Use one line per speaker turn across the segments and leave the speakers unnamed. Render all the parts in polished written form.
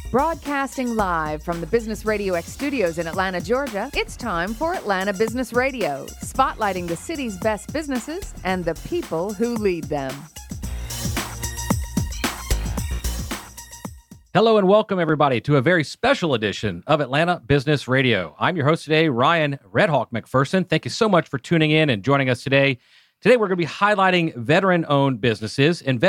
Broadcasting live from the Business Radio X studios in Atlanta, Georgia, it's time for Atlanta Business Radio, spotlighting the city's best businesses and the people who lead them.
Hello and welcome, everybody, to a very special edition of Atlanta Business Radio. I'm your host today, Ryan Redhawk McPherson. Thank you so much for tuning in and joining us today. Today, we're going to be highlighting veteran-owned businesses and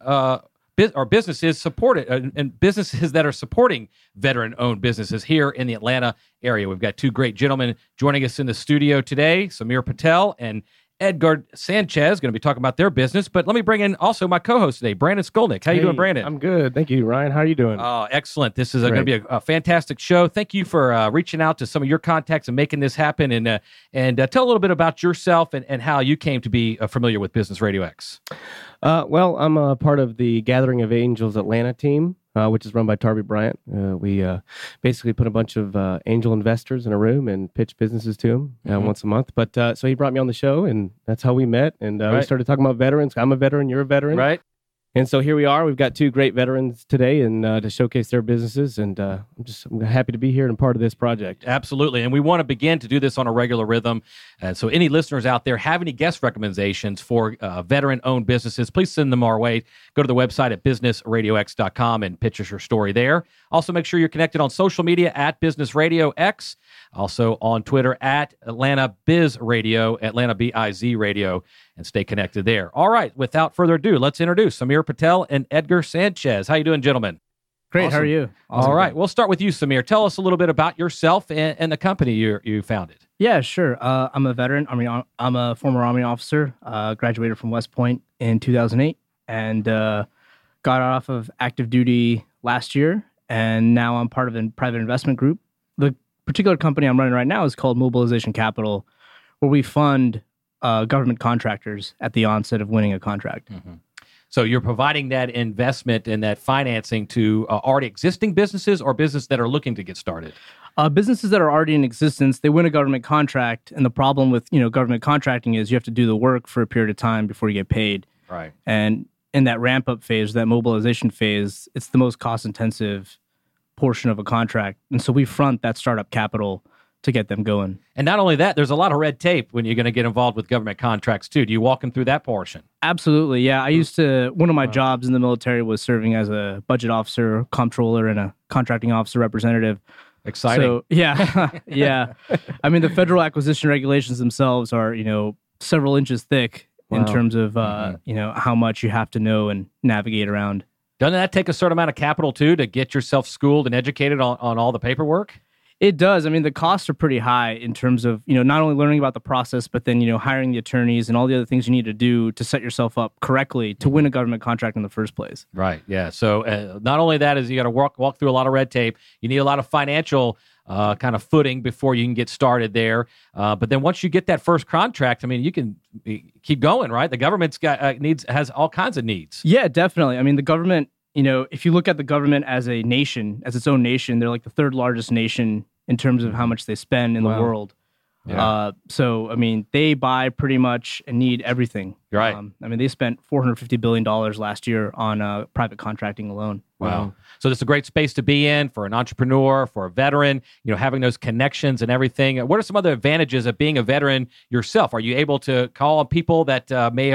businesses supported and businesses that are supporting veteran-owned businesses here in the Atlanta area. We've got two great gentlemen joining us in the studio today, Samir Patel and Edgar Sanchez, going to be talking about their business. But let me bring in also my co-host today, Brandon Skolnick. How you doing, Brandon?
I'm good. Thank you, Ryan. How are you doing?
Oh, excellent. This is going to be a fantastic show. Thank you for reaching out to some of your contacts and making this happen. And tell a little bit about yourself and how you came to be familiar with Business Radio X.
Well, I'm a part of the Gathering of Angels Atlanta team, which is run by Tarby Bryant. We basically put a bunch of angel investors in a room and pitch businesses to them once a month. But so he brought me on the show, and that's how we met. And we started talking about veterans. I'm a veteran. You're a veteran.
Right.
And so here we are. We've got two great veterans today and to showcase their businesses. And I'm happy to be here and part of this project.
Absolutely. And we want to begin to do this on a regular rhythm. So any listeners out there have any guest recommendations for veteran-owned businesses, please send them our way. Go to the website at businessradiox.com and pitch us your story there. Also, make sure you're connected on social media at Business Radio X. Also on Twitter at Atlanta Biz Radio, Atlanta BIZ Radio, and stay connected there. All right, without further ado, let's introduce Samir Patel and Edgar Sanchez. How you doing, gentlemen?
Great.
Awesome.
How are you?
All right, we'll start with you, Samir. Tell us a little bit about yourself and the company you founded.
Yeah, sure. I'm a veteran. I'm a former Army officer, graduated from West Point in 2008, and got off of active duty last year, and now I'm part of a private investment group. The particular company I'm running right now is called Mobilization Capital, where we fund government contractors at the onset of winning a contract.
Mm-hmm. So you're providing that investment and that financing to already existing businesses or businesses that are looking to get started?
Businesses that are already in existence, they win a government contract, and the problem with government contracting is you have to do the work for a period of time before you get paid.
Right.
And in that ramp-up phase, that mobilization phase, it's the most cost-intensive portion of a contract. And so we front that startup capital to get them going.
And not only that, there's a lot of red tape when you're going to get involved with government contracts too. Do you walk them through that portion?
Absolutely, yeah. One of my jobs in the military was serving as a budget officer, comptroller, and a contracting officer representative.
Exciting.
So, yeah, yeah. I mean, the federal acquisition regulations themselves are, several inches thick in terms of, how much you have to know and navigate around.
Doesn't that take a certain amount of capital too to get yourself schooled and educated on all the paperwork?
It does. I mean, the costs are pretty high in terms of, not only learning about the process, but then, hiring the attorneys and all the other things you need to do to set yourself up correctly to win a government contract in the first place.
Right. Yeah. So not only that is you got to walk through a lot of red tape. You need a lot of financial kind of footing before you can get started there. But then once you get that first contract, I mean, you can keep going, right? The government's got has all kinds of needs.
Yeah, definitely. I mean, the government, if you look at the government as a nation, as its own nation, they're like the third largest nation in terms of how much they spend in the world. Yeah. So, I mean, they buy pretty much and need everything.
Right.
I mean, they spent $450 billion last year on private contracting alone.
Wow. So this is a great space to be in for an entrepreneur, for a veteran, having those connections and everything. What are some other advantages of being a veteran yourself? Are you able to call on people that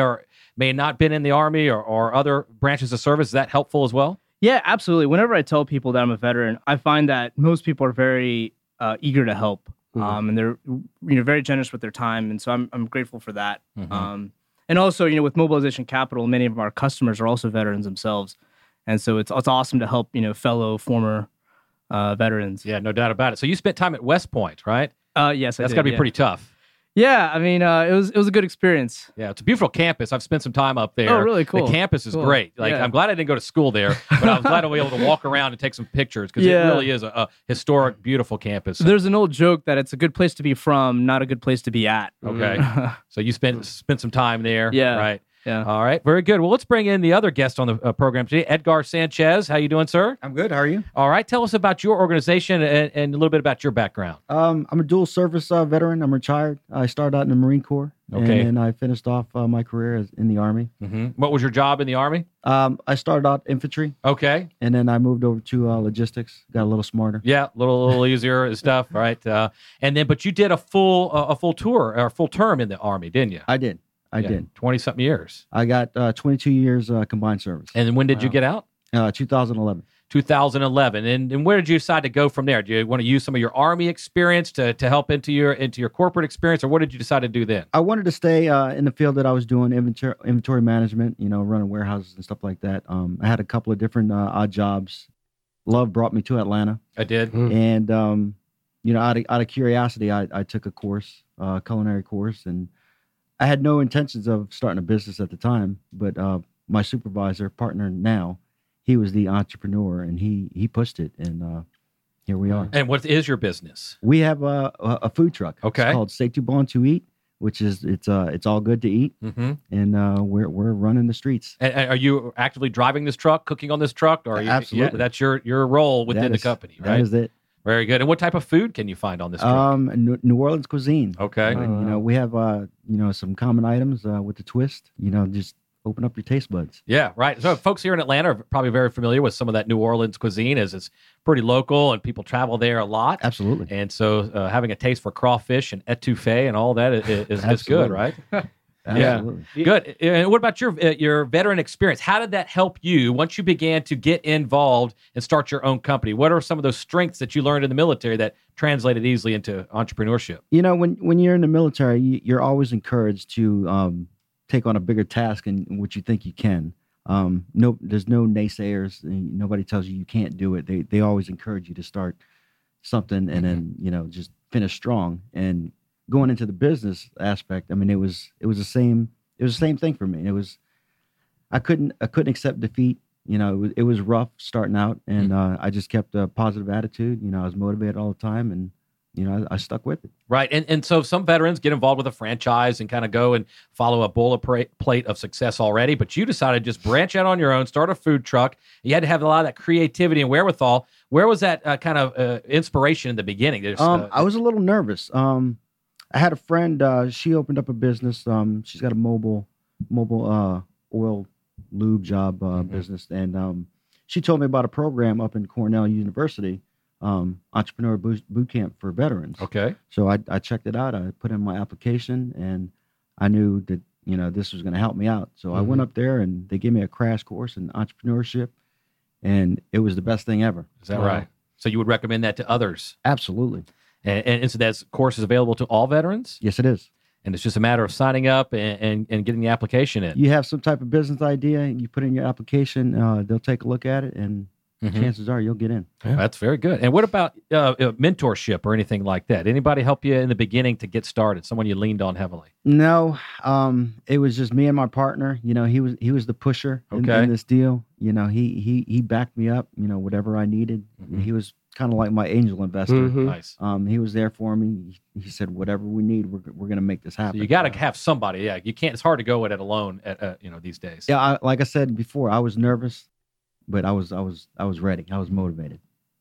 may not been in the Army or other branches of service? Is that helpful as well?
Yeah, absolutely. Whenever I tell people that I'm a veteran, I find that most people are very eager to help, and they're very generous with their time, and so I'm grateful for that. Mm-hmm. And also, with Mobilization Capital, many of our customers are also veterans themselves, and so it's awesome to help fellow former veterans.
Yeah, no doubt about it. So you spent time at West Point, right?
Yes,
that's got to be pretty tough.
Yeah, I mean, it was a good experience.
Yeah, it's a beautiful campus. I've spent some time up there.
Oh, really cool.
The campus is great. I'm glad I didn't go to school there, but I was glad to be able to walk around and take some pictures because it really is a historic, beautiful campus.
There's an old joke that it's a good place to be from, not a good place to be at.
Okay, so you spent some time there.
Yeah,
right.
Yeah.
All right. Very good. Well, let's bring in the other guest on the program today, Edgar Sanchez. How you doing, sir?
I'm good. How are you?
All right. Tell us about your organization and a little bit about your background.
I'm a dual service veteran. I'm retired. I started out in the Marine Corps
Okay.
And then I finished off my career in the Army.
What was your job in the Army?
I started out infantry,
Okay.
and then I moved over to logistics. Got a little smarter.
Yeah, a little easier and stuff, right? And then, but you did a full tour or full term in the Army, didn't you?
I did. I did.
20-something years.
I got 22 years combined service.
And then when did you get out?
2011.
2011. And where did you decide to go from there? Do you want to use some of your Army experience to help into your corporate experience, or what did you decide to do then?
I wanted to stay in the field that I was doing, inventory management, running warehouses and stuff like that. I had a couple of different odd jobs. Love brought me to Atlanta.
I did.
And, out of curiosity, I took a course, culinary course, and I had no intentions of starting a business at the time, but my supervisor, partner now, he was the entrepreneur, and he pushed it, and here we are.
And what is your business?
We have a food truck.
Okay.
It's called C'est Tout Bon to Eat, which is it's all good to eat, and we're running the streets.
And are you actively driving this truck, cooking on this truck, or are you,
Absolutely.
that's your role within the company, right?
That is it.
Very good. And what type of food can you find on this truck?
New Orleans cuisine.
Okay.
We have some common items with the twist. Just open up your taste buds.
Yeah, right. So folks here in Atlanta are probably very familiar with some of that New Orleans cuisine, as it's pretty local and people travel there a lot.
Absolutely.
And so having a taste for crawfish and etouffee and all that is good, right?
Absolutely.
Yeah, good. And what about your veteran experience? How did that help you once you began to get involved and start your own company? What are some of those strengths that you learned in the military that translated easily into entrepreneurship?
When you're in the military, you're always encouraged to take on a bigger task in which you think you can. There's no naysayers. Nobody tells you can't do it. They always encourage you to start something and then just finish strong. And going into the business aspect, I mean, it was the same thing for me. I couldn't accept defeat. It was rough starting out, and I just kept a positive attitude. I was motivated all the time, and I stuck with it.
Right. And so some veterans get involved with a franchise and kind of go and follow a plate of success already. But you decided to just branch out on your own, start a food truck. You had to have a lot of that creativity and wherewithal. Where was that kind of inspiration in the beginning?
I was a little nervous. I had a friend. She opened up a business. She's got a mobile oil lube job business. And she told me about a program up in Cornell University, Entrepreneur Boot Camp for veterans.
Okay.
So I checked it out. I put in my application, and I knew that this was going to help me out. So I went up there, and they gave me a crash course in entrepreneurship, and it was the best thing ever.
Is that right? So you would recommend that to others?
Absolutely.
And so that course is available to all veterans?
Yes, it is.
And it's just a matter of signing up and getting the application in.
You have some type of business idea, you put in your application, they'll take a look at it, and chances are you'll get in.
Yeah. That's very good. And what about mentorship or anything like that? Anybody help you in the beginning to get started? Someone you leaned on heavily?
No, it was just me and my partner. He was the pusher in this deal. He backed me up. Whatever I needed. He was kind of like my angel investor.
Nice.
He was there for me. He said, "Whatever we need, we're going to make this happen."
So you got to have somebody. Yeah, you can't. It's hard to go at it alone. These days.
Yeah, like I said before, I was nervous, but I was ready. I was motivated.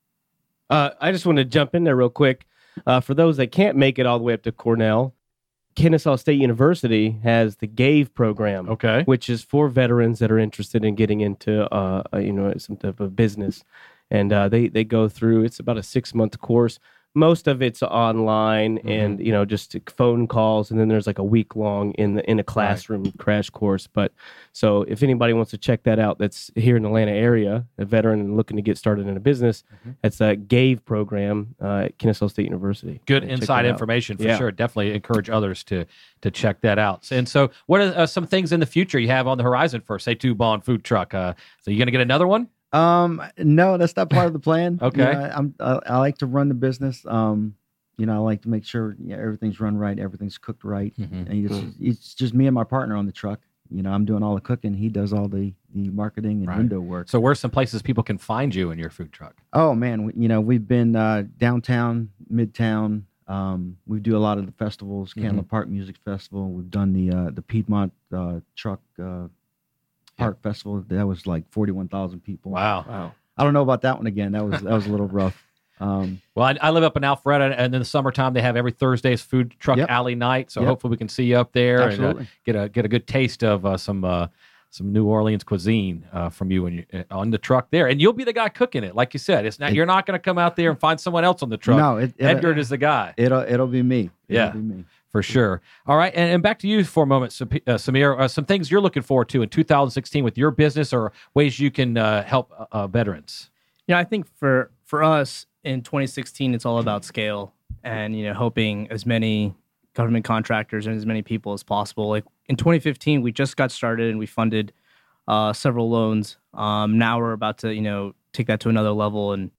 I just want to jump in there real quick. For those that can't make it all the way up to Cornell, Kennesaw State University has the GAVE program, which is for veterans that are interested in getting into some type of business. And they go through, it's about a 6-month course. Most of it's online and, just phone calls. And then there's like a week long in a classroom crash course. But so if anybody wants to check that out, that's here in the Atlanta area, a veteran and looking to get started in a business, it's a GAVE program at Kennesaw State University.
Good inside information for sure. Definitely encourage others to check that out. And so what are some things in the future you have on the horizon for C'est Tout Bon food truck? So you're going to get another one?
No, that's not part of the plan.
Okay.
I like to run the business. I like to make sure everything's run right, everything's cooked right. And it's just me and my partner on the truck. I'm doing all the cooking. He does all the marketing and window work.
So where's some places people can find you in your food truck?
Oh man, we've been downtown, midtown. We do a lot of the festivals, Candler Park Music Festival. We've done the Piedmont truck Park Festival. That was like 41,000 people.
Wow.
I don't know about that one again. That was a little rough.
Well, I live up in Alpharetta, and in the summertime they have every Thursday's food truck
Yep.
alley night. So
Yep.
hopefully we can see you up there
Absolutely.
and get a good taste of some New Orleans cuisine from you when you on the truck there. And you'll be the guy cooking it, like you said. It's not you're not going to come out there and find someone else on the truck.
No,
Edgar is the guy.
It'll be me.
Yeah.
It'll be me.
For sure. All right. And back to you for a moment, Samir. Some things you're looking forward to in 2016 with your business or ways you can help veterans.
I think for us in 2016, it's all about scale and, helping as many government contractors and as many people as possible. Like in 2015, we just got started and we funded several loans. Now we're about to, take that to another level and,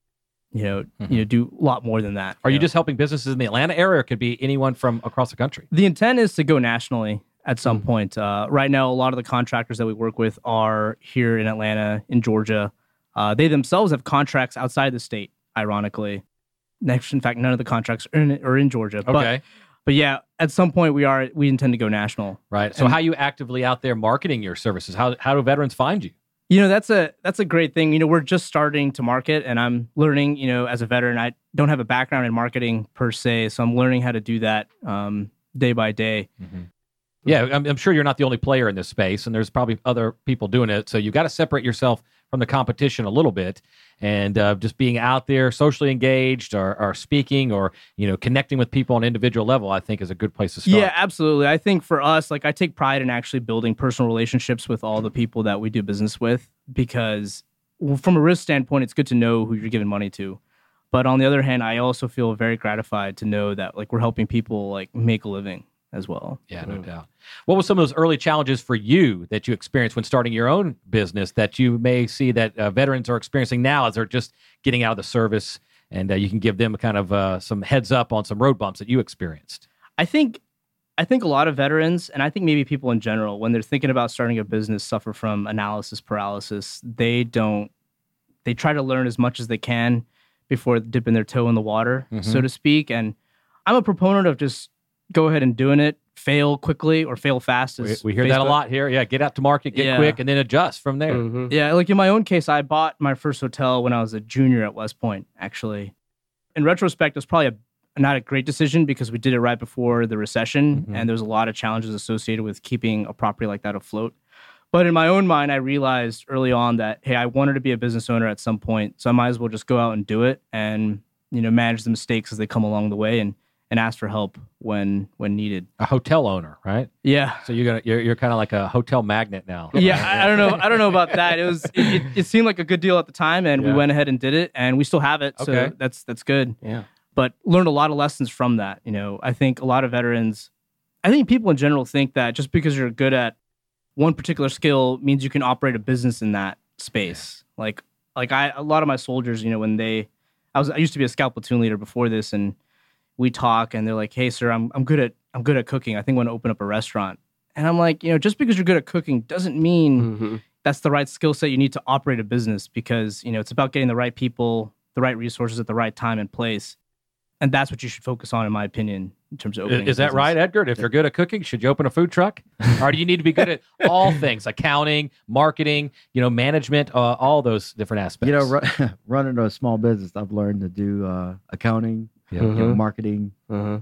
do a lot more than that.
Are you just helping businesses in the Atlanta area, or it could be anyone from across the country?
The intent is to go nationally at some point. Right now, a lot of the contractors that we work with are here in Atlanta, in Georgia. They themselves have contracts outside the state, ironically. In fact, none of the contracts are in Georgia.
Okay.
But yeah, at some point we intend to go national.
Right. So how are you actively out there marketing your services? How do veterans find you?
That's a great thing. We're just starting to market, and I'm learning. As a veteran, I don't have a background in marketing per se, so I'm learning how to do that day by day.
Mm-hmm. Yeah, I'm sure you're not the only player in this space, and there's probably other people doing it. So you got to separate yourself from the competition a little bit, and just being out there, socially engaged, or speaking, or connecting with people on an individual level, I think is a good place to start.
Yeah, absolutely. I think for us, I take pride in actually building personal relationships with all the people that we do business with, because from a risk standpoint, it's good to know who you're giving money to. But on the other hand, I also feel very gratified to know that we're helping people make a living as well.
Yeah, no doubt. What were some of those early challenges for you that you experienced when starting your own business that you may see that veterans are experiencing now as they're just getting out of the service, and you can give them kind of some heads up on some road bumps that you experienced?
I think a lot of veterans, and I think maybe people in general, when they're thinking about starting a business, suffer from analysis paralysis. They try to learn as much as they can before dipping their toe in the water, so to speak. And I'm a proponent of just go ahead and doing it, fail quickly or fail fast.
We hear that a lot here. Yeah, get out to market, get quick, and then adjust from there.
Mm-hmm.
Yeah, in my own case, I bought my first hotel when I was a junior at West Point, actually. In retrospect, it was probably not a great decision because we did it right before the recession, and there was a lot of challenges associated with keeping a property like that afloat. But in my own mind, I realized early on that, hey, I wanted to be a business owner at some point, so I might as well just go out and do it and, manage the mistakes as they come along the way and ask for help when needed.
A hotel owner, right?
Yeah.
So you're kind of like a hotel magnet now.
Yeah, I don't know. I don't know about that. It seemed like a good deal at the time, and we went ahead and did it, and we still have it. So
Okay.
that's good.
Yeah.
But learned a lot of lessons from that. I think a lot of veterans, I think people in general think that just because you're good at one particular skill means you can operate a business in that space. A lot of my soldiers, when I used to be a scout platoon leader before this, and we talk and they're like, hey sir, I'm good at cooking. I think I want to open up a restaurant. And I'm like, just because you're good at cooking doesn't mean that's the right skill set you need to operate a business, because, it's about getting the right people, the right resources at the right time and place. And that's what you should focus on, in my opinion, in terms of opening
Is that right, Edgar? If you're good at cooking, should you open a food truck? Or do you need to be good at all things, accounting, marketing, management, all those different aspects?
Running a small business, I've learned to do accounting, marketing.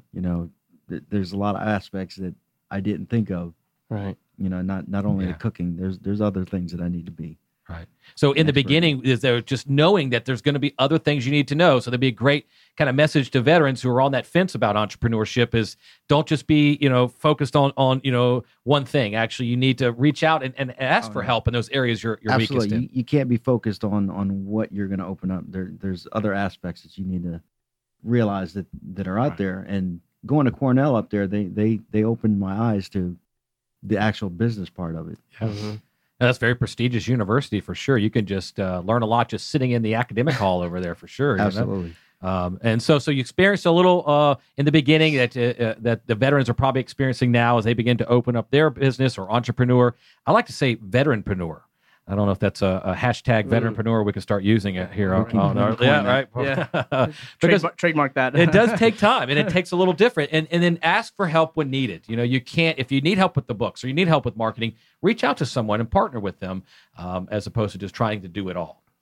There's a lot of aspects that I didn't think of.
Right.
Not only the cooking. There's other things that I need to be.
Right. So in the beginning, is there just knowing that there's going to be other things you need to know? So there'd be a great kind of message to veterans who are on that fence about entrepreneurship is don't just be, focused on one thing. Actually, you need to reach out and ask for help in those areas you're weakest
Absolutely.
in.
You can't be focused on what you're going to open up. There's other aspects that you need to realize that are out there. And going to Cornell up there, they opened my eyes to the actual business part of it.
Yeah. Now, that's a very prestigious university for sure. You can just learn a lot just sitting in the academic hall over there for sure.
Absolutely.
And so you experienced a little in the beginning that the veterans are probably experiencing now as they begin to open up their business or entrepreneur. I like to say veteranpreneur. I don't know if that's a hashtag veteranpreneur. We can start using it here.
Yeah,
right. Because
trademark that.
it does take time, and it takes a little different. And then ask for help when needed. You can't, if you need help with the books or you need help with marketing, reach out to someone and partner with them, as opposed to just trying to do it all.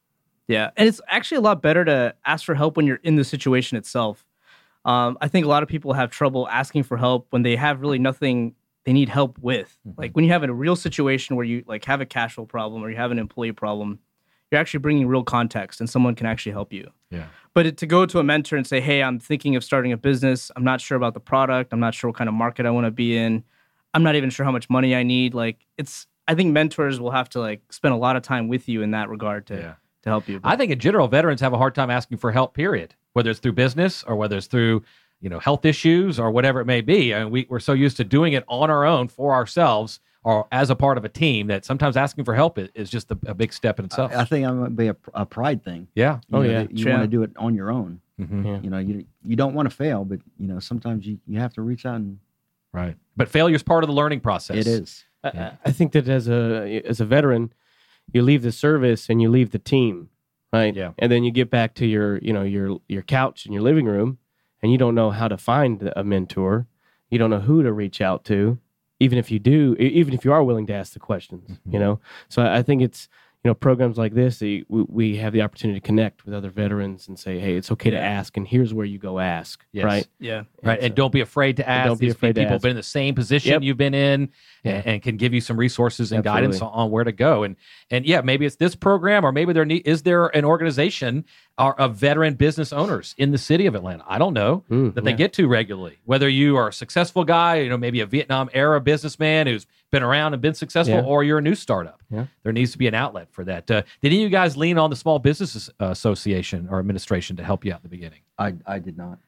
Yeah, and it's actually a lot better to ask for help when you're in the situation itself. I think a lot of people have trouble asking for help when they have really nothing they need help with. Like when you have a real situation where you like have a cash flow problem or you have an employee problem, you're actually bringing real context and someone can actually help you.
Yeah.
But to go to a mentor and say, hey, I'm thinking of starting a business. I'm not sure about the product. I'm not sure what kind of market I want to be in. I'm not even sure how much money I need. Like I think mentors will have to like spend a lot of time with you in that regard to help you.
I think in general, veterans have a hard time asking for help, period, whether it's through business or whether it's through, health issues or whatever it may be. I mean, we're so used to doing it on our own for ourselves or as a part of a team that sometimes asking for help is just a big step in itself.
I think that might be a pride thing.
Yeah.
You want to do it on your own.
Mm-hmm.
Yeah.
You don't want to fail, but sometimes you have to reach out and.
Right. But failure is part of the learning process.
It is.
I think that as a veteran, you leave the service and you leave the team, right?
Yeah.
And then you get back to your couch in your living room, and you don't know how to find a mentor. You don't know who to reach out to, even if you are willing to ask the questions.
Mm-hmm.
So I think it's programs like this. We have the opportunity to connect with other veterans and say, hey, it's okay to ask, and here's where you go ask.
Yes.
Right.
Yeah.
Right. And don't be afraid to ask.
Don't be afraid to
people
ask.
been in the same position you've been in and can give you some resources and guidance on where to go. And maybe it's this program, or maybe is there an organization of veteran business owners in the city of Atlanta? I don't know that they get to regularly. Whether you are a successful guy, maybe a Vietnam era businessman who's been around and been successful, or you're a new startup. Yeah. There needs to be an outlet for that. Did any of you guys lean on the Small Business Association or administration to help you out in the beginning?
I did not.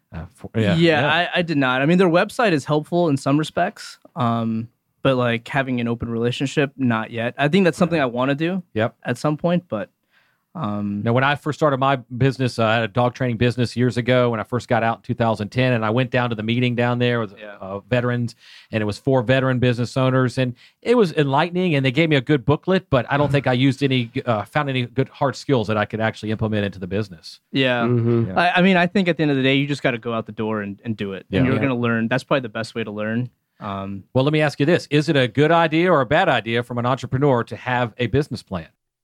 I did not. I mean, their website is helpful in some respects, but like having an open relationship, not yet. I think that's something I want to do at some point, but
now, when I first started my business, I had a dog training business years ago when I first got out in 2010, and I went down to the meeting down there with veterans, and it was 4 veteran business owners, and it was enlightening, and they gave me a good booklet, but I don't think I used found any good hard skills that I could actually implement into the business.
Yeah.
Mm-hmm.
I mean, I think at the end of the day, you just got to go out the door and do it, and you're going to learn. That's probably the best way to learn.
Well, let me ask you this. Is it a good idea or a bad idea from an entrepreneur to have a business plan?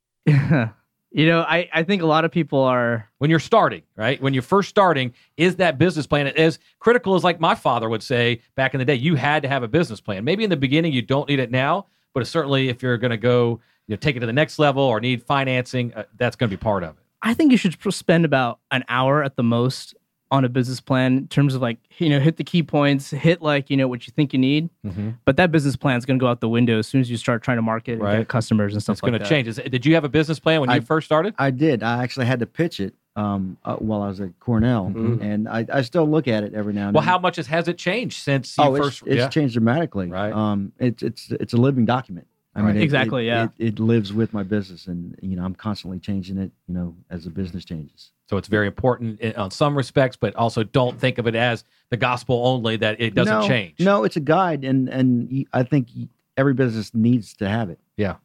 I think a lot of people are...
When you're starting, right? When you're first starting, is that business plan as critical as like my father would say back in the day? You had to have a business plan. Maybe in the beginning you don't need it now, but certainly if you're going to go take it to the next level or need financing, that's going to be part of it.
I think you should spend about an hour at the most on a business plan in terms of like, hit the key points, hit like, what you think you need. Mm-hmm. But that business plan is going to go out the window as soon as you start trying to market and get customers and stuff like that.
It's going to change. Did you have a business plan when you first started?
I did. I actually had to pitch it while I was at Cornell, and I still look at it every now and then.
Well, how much has it changed since you first?
It's changed dramatically.
Right.
It's a living document. I mean,
exactly.
It lives with my business, and I'm constantly changing it. As the business changes.
So it's very important on some respects, but also don't think of it as the gospel only, that it doesn't change.
No, it's a guide, and I think every business needs to have it.
Yeah.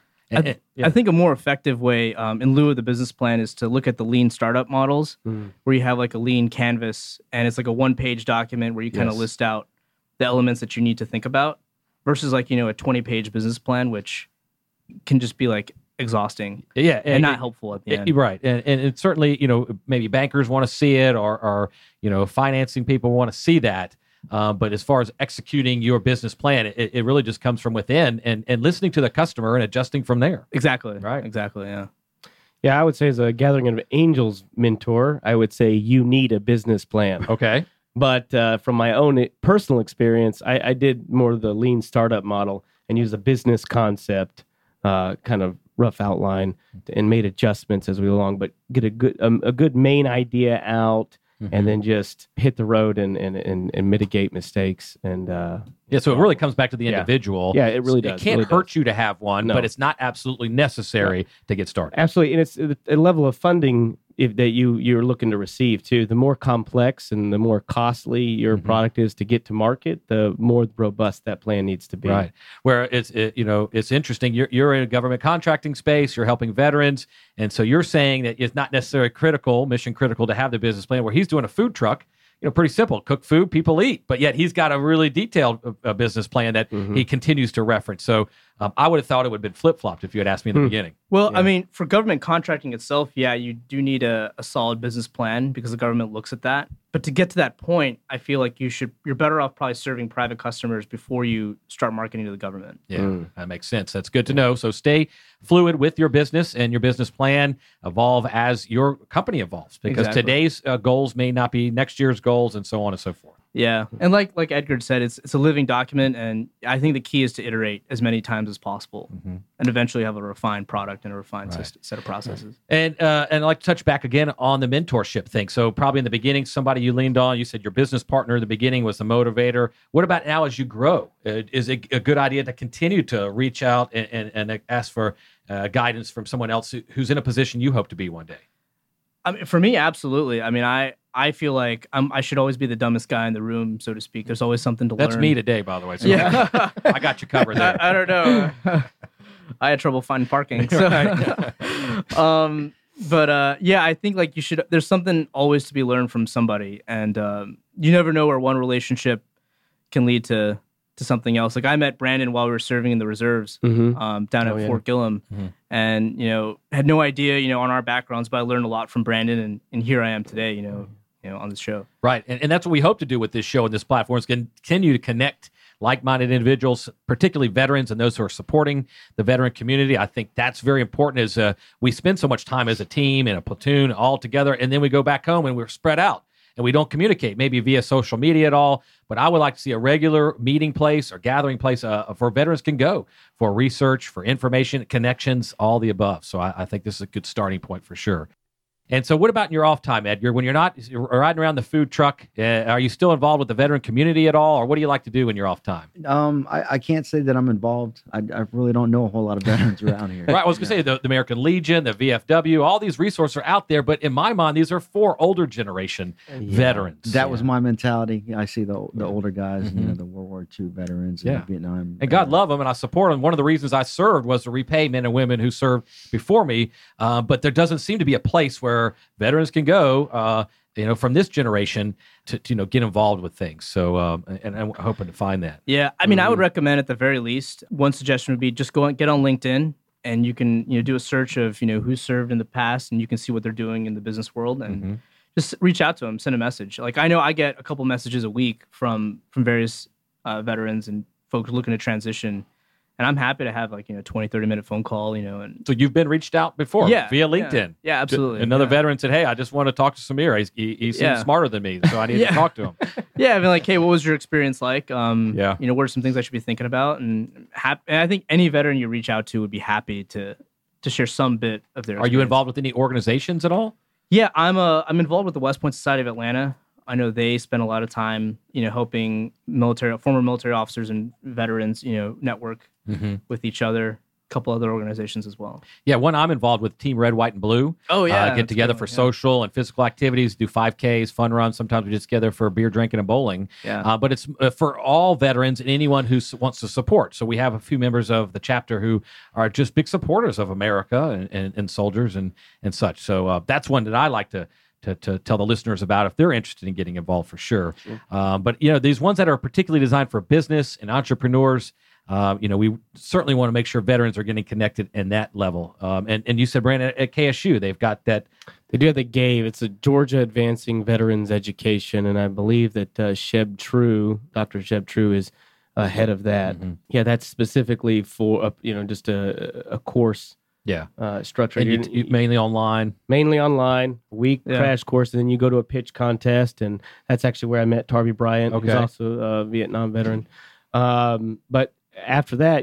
I think a more effective way, in lieu of the business plan, is to look at the lean startup models, where you have like a lean canvas, and it's like a 1-page document where you kind of list out the elements that you need to think about, versus like a 20-page business plan, which can just be like exhausting, and not helpful at the end.
Right, and it's certainly maybe bankers want to see it, or financing people want to see that. But as far as executing your business plan, it really just comes from within and listening to the customer and adjusting from there.
Exactly.
Right.
Exactly. Yeah.
Yeah, I would say as a Gathering of Angels mentor, I would say you need a business plan.
Okay.
But from my own personal experience, I did more of the lean startup model and used a business concept, kind of rough outline, and made adjustments as we go along, but get a good main idea out, and then just hit the road and mitigate mistakes. And
so it really comes back to the individual.
Yeah, it really does.
It can't
really
hurt
does.
you to have one, but it's not absolutely necessary to get started.
Absolutely, and it's a level of funding that you're looking to receive too. The more complex and the more costly your product is to get to market, the more robust that plan needs to be.
Right. Where it's interesting. You're in a government contracting space. You're helping veterans, and so you're saying that it's not necessarily mission critical to have the business plan. Where he's doing a food truck, pretty simple. Cook food, people eat. But yet he's got a really detailed business plan that he continues to reference. So I would have thought it would have been flip-flopped if you had asked me in the beginning.
Well, I mean, for government contracting itself, yeah, you do need a solid business plan because the government looks at that. But to get to that point, I feel like you're better off probably serving private customers before you start marketing to the government.
Yeah, that makes sense. That's good to know. So stay fluid with your business and your business plan. Evolve as your company evolves because today's goals may not be next year's goals and so on and so forth.
Yeah, and like Edgar said, it's a living document, and I think the key is to iterate as many times as possible, and eventually have a refined product and a refined set of processes.
And I'd like to touch back again on the mentorship thing. So probably in the beginning, somebody you leaned on, you said your business partner in the beginning was the motivator. What about now as you grow? Is it a good idea to continue to reach out and ask for guidance from someone else who's in a position you hope to be one day?
I mean, for me, absolutely. I mean, I feel like I should always be the dumbest guy in the room, so to speak. There's always something to learn.
That's me today, by the way. So
yeah.
I got you covered there.
I don't know. I had trouble finding parking. So. Yeah, I think like there's something always to be learned from somebody. And you never know where one relationship can lead to something else. Like I met Brandon while we were serving in the reserves down at Fort Gillem, and had no idea on our backgrounds, but I learned a lot from Brandon, and here I am today, on the show.
Right, and that's what we hope to do with this show and this platform is continue to connect like-minded individuals, particularly veterans and those who are supporting the veteran community. I think that's very important as we spend so much time as a team and a platoon all together, and then we go back home and we're spread out. And we don't communicate, maybe via social media at all. But I would like to see a regular meeting place or gathering place for veterans can go for research, for information, connections, all the above. So I think this is a good starting point for sure. And so what about in your off time, Edgar? When you're not riding around the food truck, are you still involved with the veteran community at all? Or what do you like to do in your off time?
I can't say that I'm involved. I really don't know a whole lot of veterans around here.
Right. I was going to say the American Legion, the VFW, all these resources are out there. But in my mind, these are for older generation veterans.
That was my mentality. I see the older guys, the World War II veterans and Vietnam.
And God love them, and I support them. One of the reasons I served was to repay men and women who served before me. But there doesn't seem to be a place where veterans can go, from this generation to get involved with things. So, and I'm hoping to find that.
Yeah, I mean, I would recommend at the very least, one suggestion would be just get on LinkedIn, and you can do a search of who served in the past, and you can see what they're doing in the business world, and just reach out to them, send a message. Like I know I get a couple messages a week from various veterans and folks looking to transition. And I'm happy to have 20-30 minute phone call, and
so you've been reached out before via LinkedIn.
Yeah, absolutely.
Another veteran said, "Hey, I just want to talk to Samir. He seems smarter than me, so I need to talk to him."
Yeah, I mean, like, hey, what was your experience like? What are some things I should be thinking about? And I think any veteran you reach out to would be happy to share some bit of their experience.
Are you involved with any organizations at all?
Yeah, I'm involved with the West Point Society of Atlanta. I know they spend a lot of time, helping former military officers and veterans, network with each other. A couple other organizations as well.
Yeah, one I'm involved with, Team Red, White, and Blue.
Oh yeah,
get together for social and physical activities, do 5Ks, fun runs. Sometimes we get together for beer drinking and bowling.
Yeah,
but it's for all veterans and anyone who wants to support. So we have a few members of the chapter who are just big supporters of America and soldiers and such. So that's one that I like to tell the listeners about if they're interested in getting involved for sure. But these ones that are particularly designed for business and entrepreneurs, we certainly want to make sure veterans are getting connected in that level. And you said, Brandon, at KSU, they've got that.
They do have the GAVE. It's a Georgia Advancing Veterans Education, and I believe that Dr. Sheb True is head of that. Yeah, that's specifically for just a course.
Yeah,
structure.
And you mainly online.
Mainly online, crash course, and then you go to a pitch contest, and that's actually where I met Tarby Bryant, who's also a Vietnam veteran. But after that,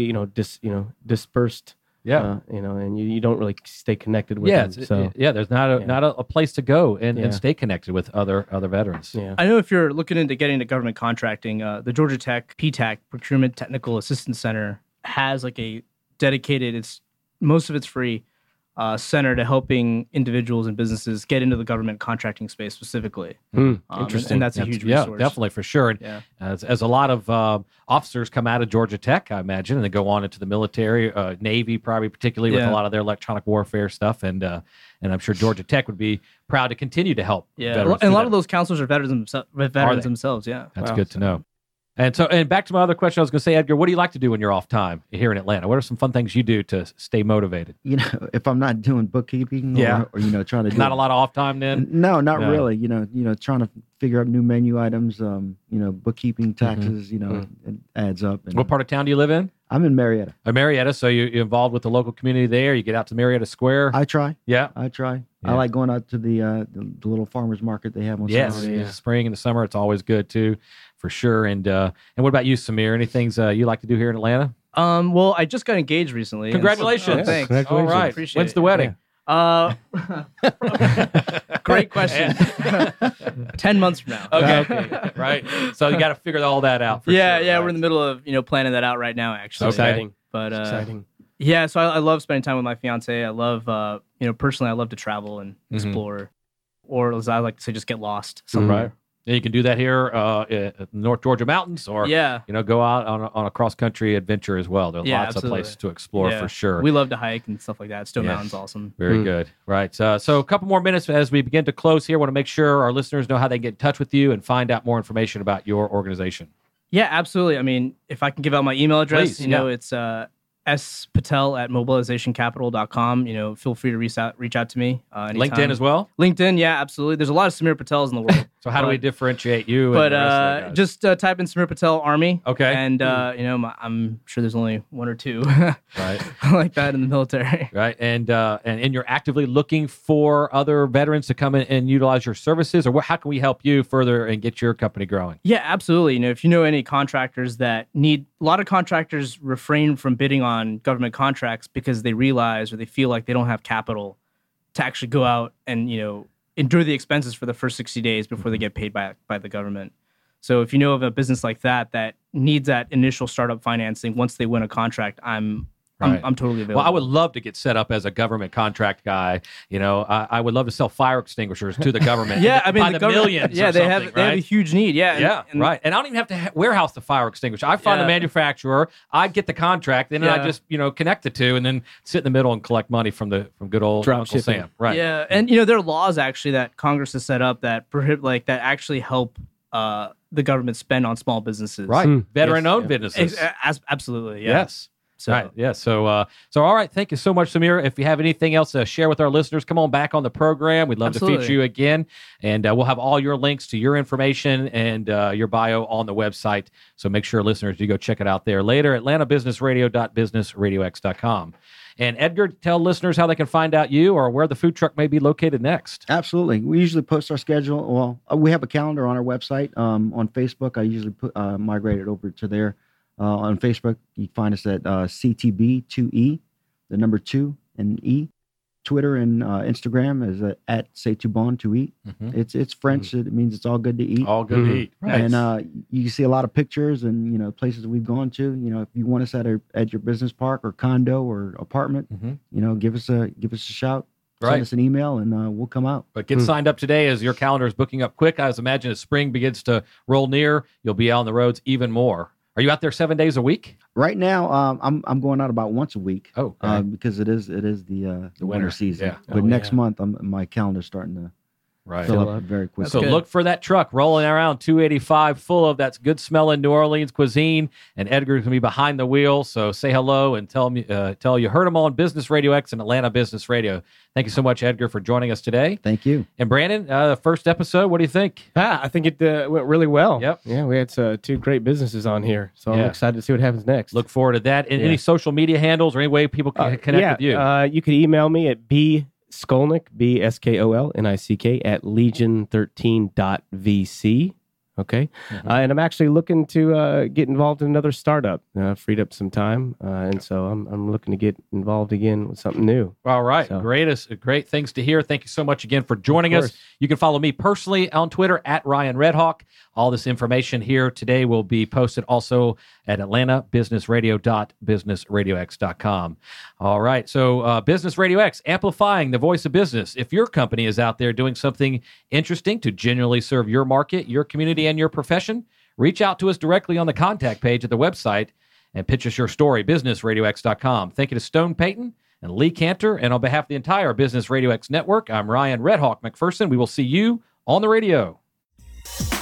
dispersed.
Yeah,
and you don't really stay connected with them. So
there's not a place to go and stay connected with other veterans.
Yeah.
I know if you're looking into getting into government contracting, the Georgia Tech PTAC Procurement Technical Assistance Center has a dedicated. Most of it's free, centered to helping individuals and businesses get into the government contracting space specifically.
Interesting.
And that's a huge resource.
Yeah, definitely, for sure. And
Yeah.
as a lot of officers come out of Georgia Tech, I imagine, and they go on into the military, Navy probably particularly with a
Yeah.
lot of their electronic warfare stuff. And I'm sure Georgia Tech would be proud to continue to help
Yeah,
veterans
and a
do
lot
that.
of those counselors are veterans themselves. Yeah.
That's
Wow.
good to know. And back to my other question, I was going to say, Edgar, what do you like to do in your off time here in Atlanta? What are some fun things you do to stay motivated?
You know, if I'm not doing bookkeeping
Yeah.
or trying to do
Not a lot of off time then?
No, not
No.
really. You know, trying to figure out new menu items. Bookkeeping, taxes. It adds up. And
What part of town do you live in?
I'm in Marietta.
Marietta. So you're involved with the local community there. You get out to Marietta Square.
I try.
Yeah.
I
Yeah.
like going out to the little farmers market they have on
Yes.
Saturday.
In the spring and the summer, it's always good too, for sure. And what about you, Samir? Any things you like to do here in Atlanta?
Well, I just got engaged recently. and so-
Congratulations.
Oh, thanks.
Congratulations.
All right.
Appreciate
When's
it.
the wedding?
Great question. 10 months from now.
Okay. Right. So you got to figure all that out. For
Yeah,
sure,
yeah,
right?
we're in the middle of planning that out right now. Actually,
Exciting.
But
Exciting.
yeah, so I love spending time with my fiance. I love, personally, I love to travel and explore, or as I like to say, just get lost somewhere.
Right. And you can do that here in North Georgia mountains, or
Yeah.
go out on a cross country adventure as well. There are
Yeah,
lots
absolutely.
of places to explore
Yeah.
for sure.
We love to hike and stuff like that. Stone
Yes.
Mountain's awesome.
Very good. Right. So a couple more minutes as we begin to close here. I want to make sure our listeners know how they can get in touch with you and find out more information about your organization.
Yeah, absolutely. I mean, if I can give out my email address,
Please,
it's spatel@mobilizationcapital.com. Feel free to reach out to me. Anytime.
LinkedIn as well.
LinkedIn, yeah, absolutely. There's a lot of Samir Patels in the world.
So how do we
But-
differentiate you?
But
and the rest of the guys?
just type in Samir Patel Army.
Okay.
And, I'm sure there's only one or two
right.
like that in the military.
Right. And you're actively looking for other veterans to come in and utilize your services, or how can we help you further and get your company growing?
Yeah, absolutely. If you know any contractors that need, a lot of contractors refrain from bidding on government contracts because they realize or they feel like they don't have capital to actually go out and, endure the expenses for the first 60 days before they get paid by the government. So if you know of a business like that needs that initial startup financing once they win a contract, I'm totally available.
Well, I would love to get set up as a government contract guy. I would love to sell fire extinguishers to the government.
Yeah, I mean,
by the
government,
millions.
yeah,
or
they have
something,
a
right?
huge need. Yeah,
Yeah,
and
right. And I don't even have to warehouse the fire extinguisher. I find
Yeah.
the manufacturer, I get the contract, then I
Yeah.
just connect the two, and then sit in the middle and collect money from good old
Drop
Uncle
shipping.
Sam. Right.
Yeah, and there are laws actually that Congress has set up that prohibit that actually help the government spend on small businesses.
Right.
Mm.
Veteran-owned
Yes,
businesses.
Absolutely. Yeah.
Yes.
So
Right. Yeah. So all right. Thank you so much, Samir. If you have anything else to share with our listeners, come on back on the program. We'd love to
Absolutely.
feature you again, and we'll have all your links to your information and your bio on the website. So make sure, listeners, you go check it out there later. AtlantaBusinessRadio.businessradiox.com. And Edgar, tell listeners how they can find out you or where the food truck may be located next.
Absolutely. We usually post our schedule. Well, we have a calendar on our website. On Facebook, I usually migrate it over to there. On Facebook, you can find us at CTB2E, the number 2 and E. Twitter and Instagram is at C'est2Bon2Eat. It's French. It means it's all good to eat.
All good to eat. Right.
And you see a lot of pictures and places we've gone to. If you want us at your business park or condo or apartment, give us a shout.
Right.
Send us an email and we'll come out.
But get signed up today as your calendar is booking up quick. I was imagine as spring begins to roll near, you'll be out on the roads even more. Are you out there 7 days a week?
Right now, I'm going out about once a week.
Oh, okay.
Because it is the winter season.
Yeah.
But next month, my calendar's starting to
Right.
fill up very quickly.
So
good.
look for that truck rolling around 285 full of that good smelling New Orleans cuisine. And Edgar's going to be behind the wheel. So say hello and tell you heard him on Business Radio X and Atlanta Business Radio. Thank you so much, Edgar, for joining us today.
Thank you.
And Brandon, the first episode, what do you think?
I think it went really well.
Yep.
Yeah, we had two great businesses on here, so
Yeah.
I'm excited to see what happens next.
Look forward to that. And any social media handles or any way people can connect with you?
You could email me at bskolnick, BSKOLNICK, at legion13.vc. Okay. And I'm actually looking to get involved in another startup. Freed up some time. And so I'm looking to get involved again with something new.
All right.
So-
Great things to hear. Thank you so much again for joining us.
course.
You can follow me personally on Twitter at Ryan Redhawk. All this information here today will be posted also at atlantabusinessradio.businessradiox.com. All right. So Business Radio X, amplifying the voice of business. If your company is out there doing something interesting to genuinely serve your market, your community, and your profession, reach out to us directly on the contact page of the website and pitch us your story, businessradiox.com. Thank you to Stone Payton and Lee Cantor. And on behalf of the entire Business Radio X network, I'm Ryan Red Hawk McPherson. We will see you on the radio.